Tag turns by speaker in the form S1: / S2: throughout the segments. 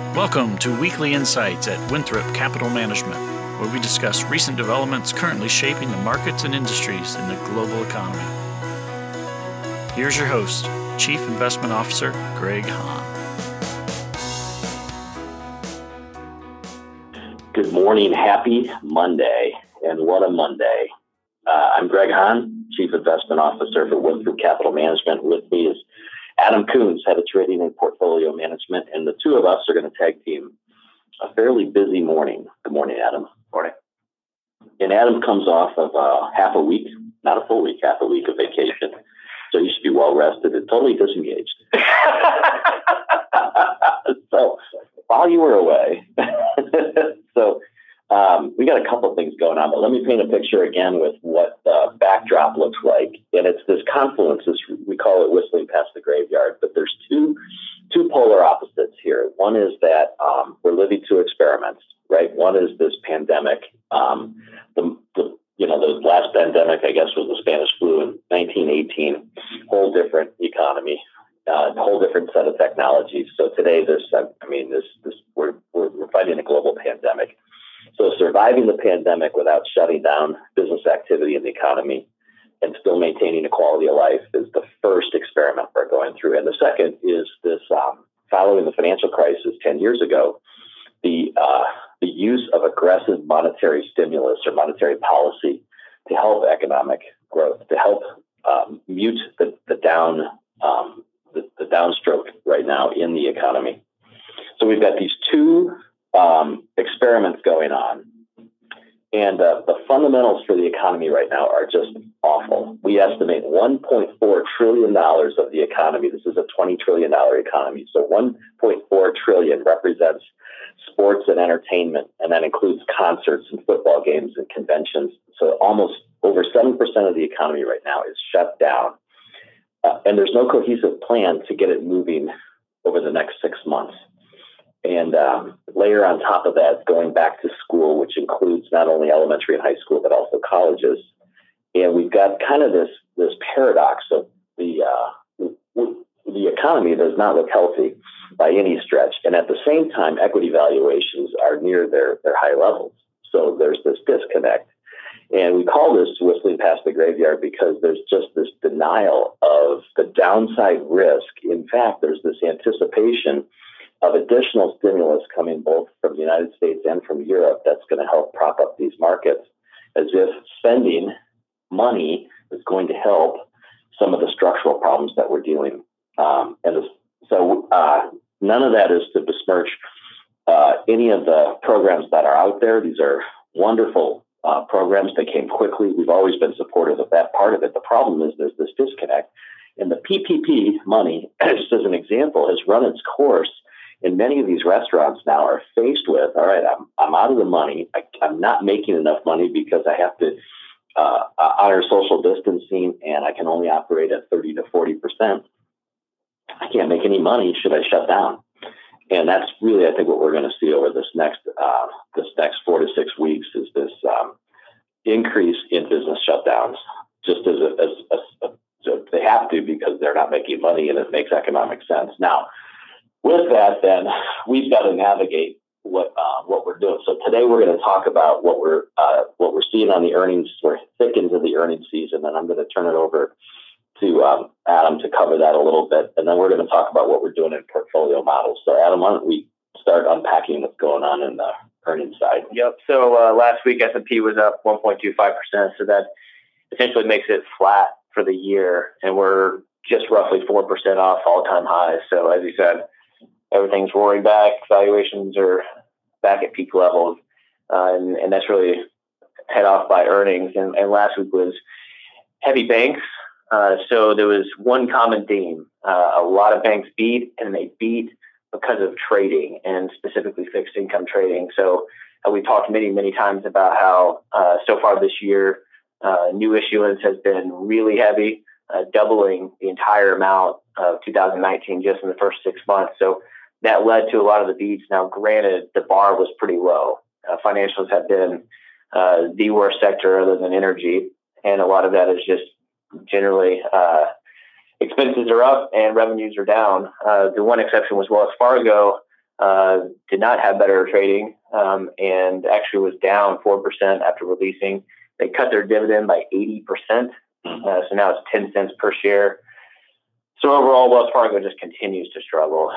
S1: Welcome to Weekly Insights at Winthrop Capital Management, where we discuss recent developments currently shaping the markets and industries in the global economy. Here's your host, Chief Investment Officer Greg Hahn.
S2: Good morning. Happy Monday. And what a Monday. I'm Greg Hahn, Chief Investment Officer for Winthrop Capital Management. With me is Adam Coons, Head of Trading and Portfolio Management, and the two of us are going to tag team a fairly busy morning. Good morning, Adam.
S3: Morning.
S2: And Adam comes off of half a week, not a full week, half a week of vacation. So you should be well rested and totally disengaged. So while you were away, we got a couple of things going on, but let me paint a picture again with what the backdrop looks like. And it's this confluence, we call it whistling past the graveyard, but there's two polar opposites here. One is that we're living two experiments, right? One is this pandemic. The last pandemic, I guess, was the Spanish flu in 1918. Whole different economy, whole different set of technologies. So today, we're fighting a global pandemic. So surviving the pandemic without shutting down business activity in the economy and still maintaining a quality of life is the first experiment we're going through. And the second is this, following the financial crisis 10 years ago, the use of aggressive monetary stimulus or monetary policy to help economic growth, to help mute the downstroke right now in the economy. So we've got these two experiments going on. And the fundamentals for the economy right now are just awful. We estimate $1.4 trillion of the economy. This is a $20 trillion economy. So $1.4 trillion represents sports and entertainment, and that includes concerts and football games and conventions. So almost over 7% of the economy right now is shut down. And there's no cohesive plan to get it moving over the next 6 months. And layer on top of that, going back to school, which includes not only elementary and high school, but also colleges. And we've got kind of this paradox of the economy does not look healthy by any stretch. And at the same time, equity valuations are near their high levels. So there's this disconnect. And we call this whistling past the graveyard because there's just this denial of the downside risk. In fact, there's this anticipation of additional stimulus coming both from the United States and from Europe that's going to help prop up these markets, as if spending money is going to help some of the structural problems that we're dealing. So none of that is to besmirch any of the programs that are out there. These are wonderful programs that came quickly. We've always been supportive of that part of it. The problem is there's this disconnect. And the PPP money, just as an example, has run its course. And many of these restaurants now are faced with, all right, I'm out of the money. I'm not making enough money because I have to honor social distancing, and I can only operate at 30 to 40%. I can't make any money. Should I shut down? And that's really, I think, what we're going to see over this next 4 to 6 weeks is this increase in business shutdowns. Just so they have to because they're not making money, and it makes economic sense. Now, with that, then we've got to navigate what we're doing. So today we're going to talk about what we're seeing on the earnings. We're thick into the earnings season, and I'm going to turn it over to Adam to cover that a little bit, and then we're going to talk about what we're doing in portfolio models. So Adam, why don't we start unpacking what's going on in the earnings side?
S3: Yep. So last week S&P was up 1.25%, so that essentially makes it flat for the year, and we're just roughly 4% off all-time highs. So as you said, everything's roaring back. Valuations are back at peak levels, and that's really head off by earnings. And last week was heavy banks. So there was one common theme. A lot of banks beat, and they beat because of trading, and specifically fixed income trading. So we talked many, many times about how so far this year, new issuance has been really heavy, doubling the entire amount of 2019 just in the first 6 months. So that led to a lot of the beats. Now, granted, the bar was pretty low. Financials have been the worst sector other than energy, and a lot of that is just generally expenses are up and revenues are down. The one exception was Wells Fargo, did not have better trading and actually was down 4% after releasing. They cut their dividend by 80%. So now it's 10 cents per share. So overall, Wells Fargo just continues to struggle.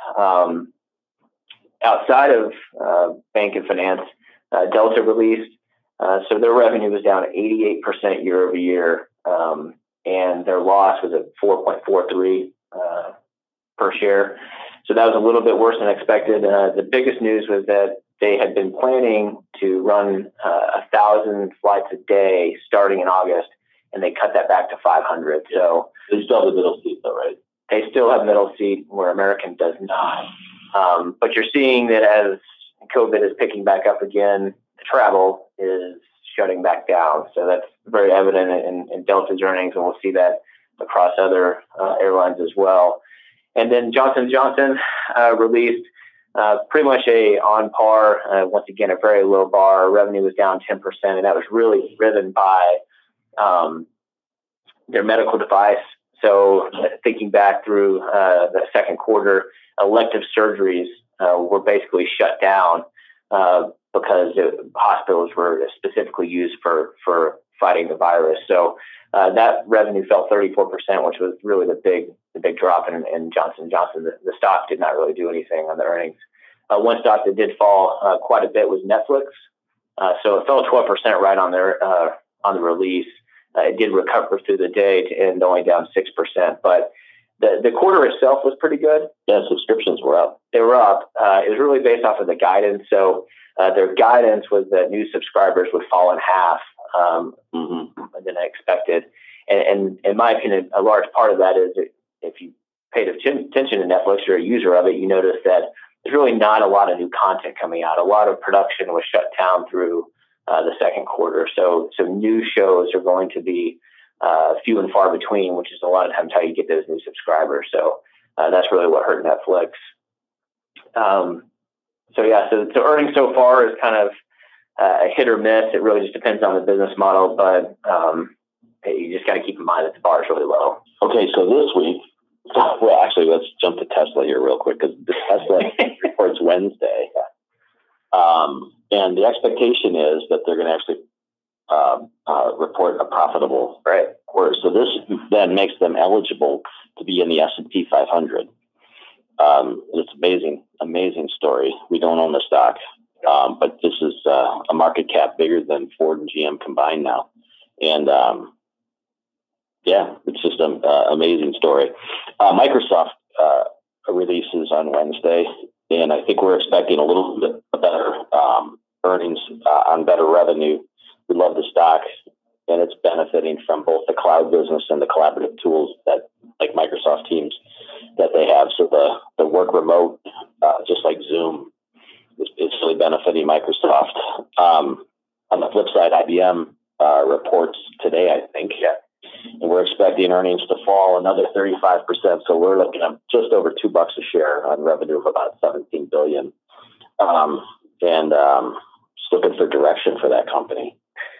S3: Outside of bank and finance, Delta released. So their revenue was down 88% year over year. And their loss was at 4.43 per share. So that was a little bit worse than expected. The biggest news was that they had been planning to run 1,000 flights a day starting in August, and they cut that back to 500. So
S2: they still have the middle seat, though, right?
S3: They still have middle seat where American does not. But you're seeing that as COVID is picking back up again, the travel is shutting back down. So that's very evident in Delta's earnings, and we'll see that across other airlines as well. And then Johnson & Johnson released pretty much on par. Once again, a very low bar. Revenue was down 10%, and that was really driven by their medical device. So thinking back through the second quarter, elective surgeries were basically shut down because hospitals were specifically used for fighting the virus. So that revenue fell 34%, which was really the big drop in Johnson & Johnson. The stock did not really do anything on the earnings. One stock that did fall quite a bit was Netflix. So it fell 12% right on the release. It did recover through the day to end only down 6%. But the quarter itself was pretty good.
S2: Yeah, subscriptions were up.
S3: They were up. It was really based off of the guidance. So their guidance was that new subscribers would fall in half than I expected. And in my opinion, a large part of that is if you paid attention to Netflix, you're a user of it, you notice that there's really not a lot of new content coming out. A lot of production was shut down through the second quarter. So new shows are going to be few and far between, which is a lot of times how you get those new subscribers. So that's really what hurt Netflix. So earnings so far is kind of a hit or miss. It really just depends on the business model, but you just got to keep in mind that the bar is really low.
S2: Okay, so this week, well, actually, let's jump to Tesla here real quick because Tesla reports Wednesday. And the expectation is that they're going to actually report a profitable quarter. So this then makes them eligible to be in the S&P 500. It's amazing story. We don't own the stock, but this is a market cap bigger than Ford and GM combined now. And it's just an amazing story. Microsoft releases on Wednesday, and I think we're expecting a little bit better earnings on better revenue. We love the stock, and it's benefiting from both the cloud business and the collaborative tools that, like Microsoft Teams, that they have. So the work remote, just like Zoom, is really benefiting Microsoft. On the flip side, IBM reports today, I think. Yeah. And we're expecting earnings to fall another 35%. So we're looking at just over $2 a share on revenue of about $17 billion. Just looking for direction for that company.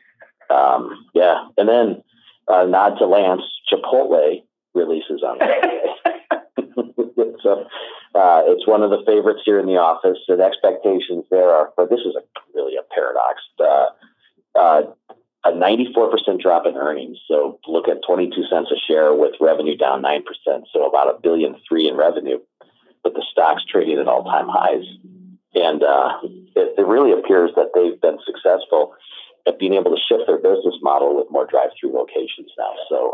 S2: And then nod to Lance, Chipotle releases on Friday. So it's one of the favorites here in the office. And expectations there are, but this is really a paradox. A 94% drop in earnings. So look at 22 cents a share with revenue down 9%. So about $1.3 billion in revenue, but the stock's trading at all-time highs. And it really appears that they've been successful at being able to shift their business model with more drive-through locations now. So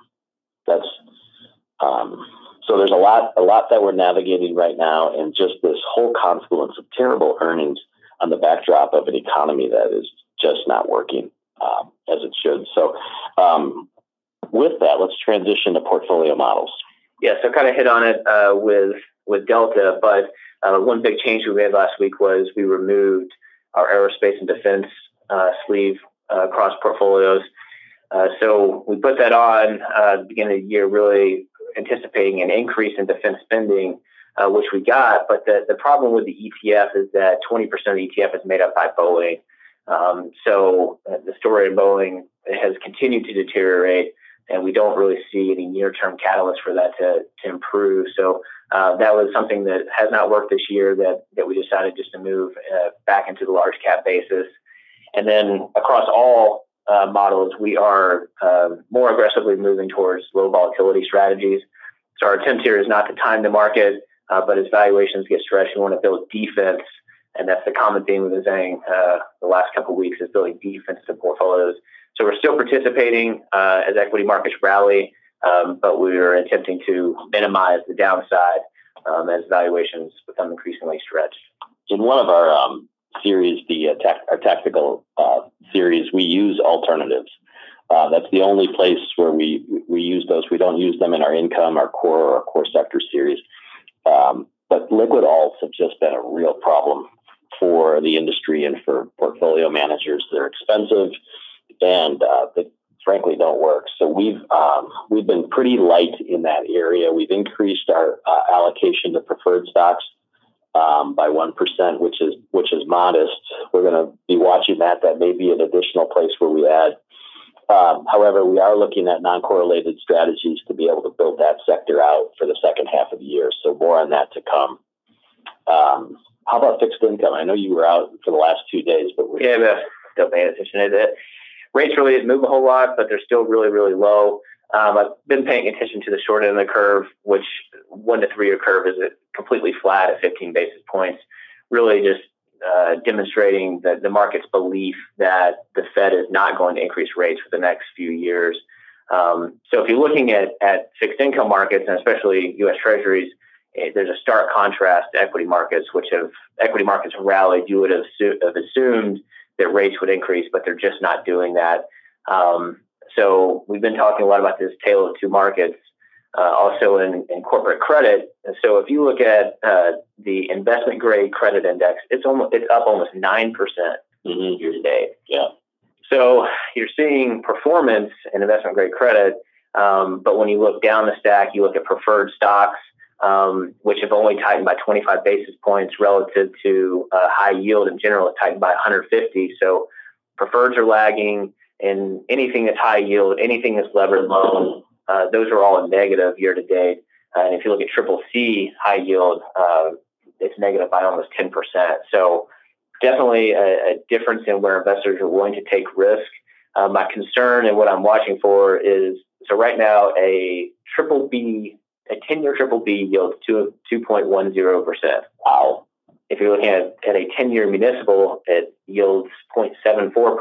S2: so there's a lot that we're navigating right now, and just this whole confluence of terrible earnings on the backdrop of an economy that is just not working as it should. So with that, let's transition to portfolio models.
S3: Yeah, so kind of hit on it with Delta, but one big change we made last week was we removed our aerospace and defense sleeve across portfolios. So we put that on at the beginning of the year, really anticipating an increase in defense spending, which we got. But the problem with the ETF is that 20% of the ETF is made up by Boeing. So the story of Boeing has continued to deteriorate. and we don't really see any near-term catalyst for that to improve. So that was something that has not worked this year that we decided just to move back into the large cap basis. And then across all models, we are more aggressively moving towards low volatility strategies. So our attempt here is not to time the market, but as valuations get stretched, we want to build defense. And that's the common theme we've been saying the last couple of weeks, is building defense in portfolios. So we're still participating as equity markets rally, but we're attempting to minimize the downside as valuations become increasingly stretched.
S2: In one of our series, our tactical series, we use alternatives. That's the only place where we use those. We don't use them in our income, our core sector series. But liquid alts have just been a real problem for the industry and for portfolio managers. They're expensive and they frankly don't work. So we've been pretty light in that area. We've increased our allocation to preferred stocks by 1%, which is modest. We're going to be watching that. That may be an additional place where we add. However, we are looking at non-correlated strategies to be able to build that sector out for the second half of the year. So more on that to come. How about fixed income? I know you were out for the last 2 days, but we're
S3: still paying attention to it. Rates really didn't move a whole lot, but they're still really, really low. I've been paying attention to the short end of the curve, which 1 to 3 year curve is completely flat at 15 basis points, really just demonstrating that the market's belief that the Fed is not going to increase rates for the next few years. So if you're looking at fixed income markets, and especially U.S. Treasuries, there's a stark contrast to equity markets, equity markets have rallied. You would have assumed that rates would increase, but they're just not doing that. So we've been talking a lot about this tale of two markets, also in corporate credit. And so if you look at the investment grade credit index, it's up almost 9% year to date.
S2: Yeah.
S3: So you're seeing performance in investment grade credit, but when you look down the stack, you look at preferred stocks, which have only tightened by 25 basis points relative to high yield in general, it's tightened by 150. So preferreds are lagging, and anything that's high yield, anything that's levered loan, those are all negative year to date. And if you look at triple C high yield, it's negative by almost 10%. So definitely a difference in where investors are willing to take risk. My concern and what I'm watching for is, so right now a 10-year triple B yields 2.10%.
S2: Wow.
S3: If you're looking at a 10-year municipal, it yields 0.74%.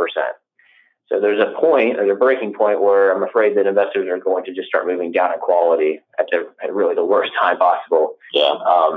S3: So there's a breaking point where I'm afraid that investors are going to just start moving down in quality at really the worst time possible.
S2: Yeah.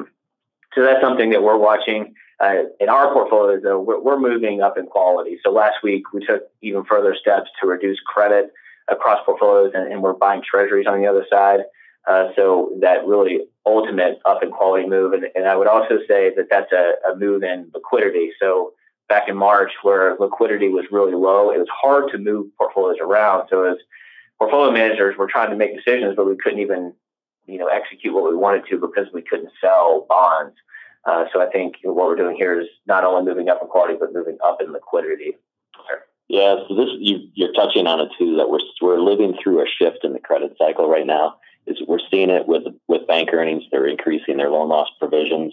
S3: So that's something that we're watching. In our portfolios, though, we're moving up in quality. So last week, we took even further steps to reduce credit across portfolios, and we're buying treasuries on the other side. So that really ultimate up in quality move. And I would also say that that's a move in liquidity. So back in March, where liquidity was really low, it was hard to move portfolios around. So as portfolio managers, we're trying to make decisions, but we couldn't even, execute what we wanted to because we couldn't sell bonds. So I think what we're doing here is not only moving up in quality, but moving up in liquidity.
S2: Yeah, so you're touching on it too, that we're living through a shift in the credit cycle right now. We're seeing it with bank earnings. They're increasing their loan loss provisions.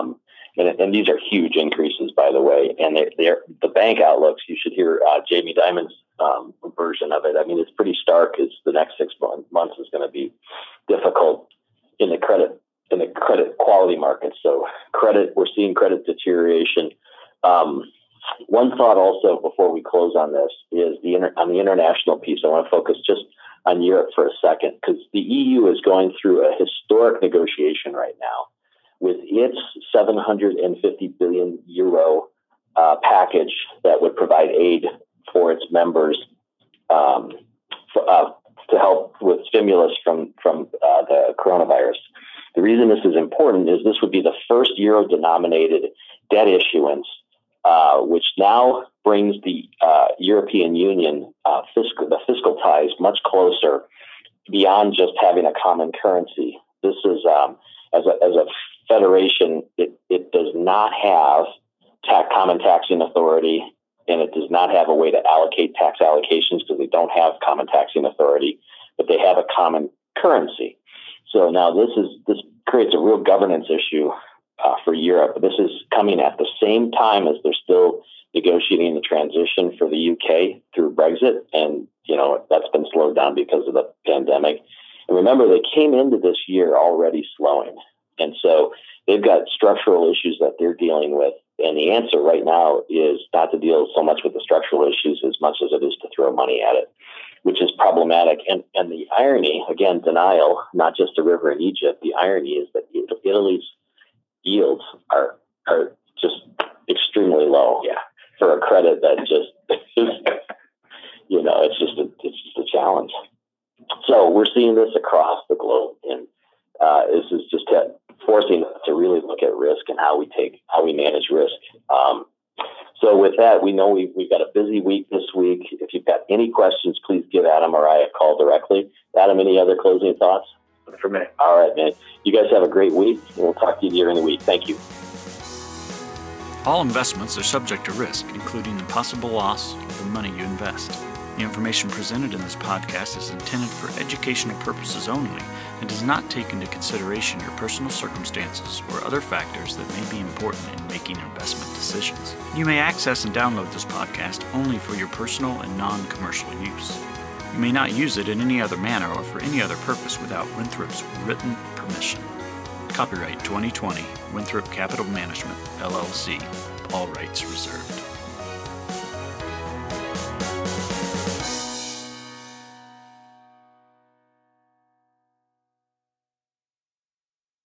S2: And these are huge increases, by the way. And the bank outlooks, you should hear Jamie Dimon's version of it. I mean, it's pretty stark. As the next 6 months is going to be difficult in the credit quality market. So we're seeing credit deterioration. One thought also before we close on this is on the international piece. I want to focus just on Europe for a second, because the EU is going through a historic negotiation right now with its 750 billion euro package that would provide aid for its members to help with stimulus from the coronavirus. The reason this is important is this would be the first euro-denominated debt issuance, which now brings the European Union fiscal ties much closer beyond just having a common currency. This is as a federation, it does not have common taxing authority, and it does not have a way to allocate tax allocations because they don't have common taxing authority, but they have a common currency. So now this creates a real governance issue for Europe. This is coming at the same time as they're still negotiating the transition for the UK through Brexit, and that's been slowed down because of the pandemic. And remember, they came into this year already slowing, and so they've got structural issues that they're dealing with. And the answer right now is not to deal so much with the structural issues as much as it is to throw money at it, which is problematic. And the irony, again, denial, not just the river in Egypt, the irony is that Italy's yields are just extremely low for a credit that just is, it's just a challenge. So we're seeing this across the globe, and this is just forcing us to really look at risk and how we manage risk. So with that, we know we've got a busy week this week. If you've got any questions, please give Adam or I a call directly. Adam, any other closing thoughts?
S3: For me.
S2: All right, man. You guys have a great week, and we'll talk to you during the week. Thank you.
S1: All investments are subject to risk, including the possible loss of the money you invest. The information presented in this podcast is intended for educational purposes only and does not take into consideration your personal circumstances or other factors that may be important in making investment decisions. You may access and download this podcast only for your personal and non-commercial use. You may not use it in any other manner or for any other purpose without Winthrop's written permission. Copyright 2020, Winthrop Capital Management, LLC. All rights reserved.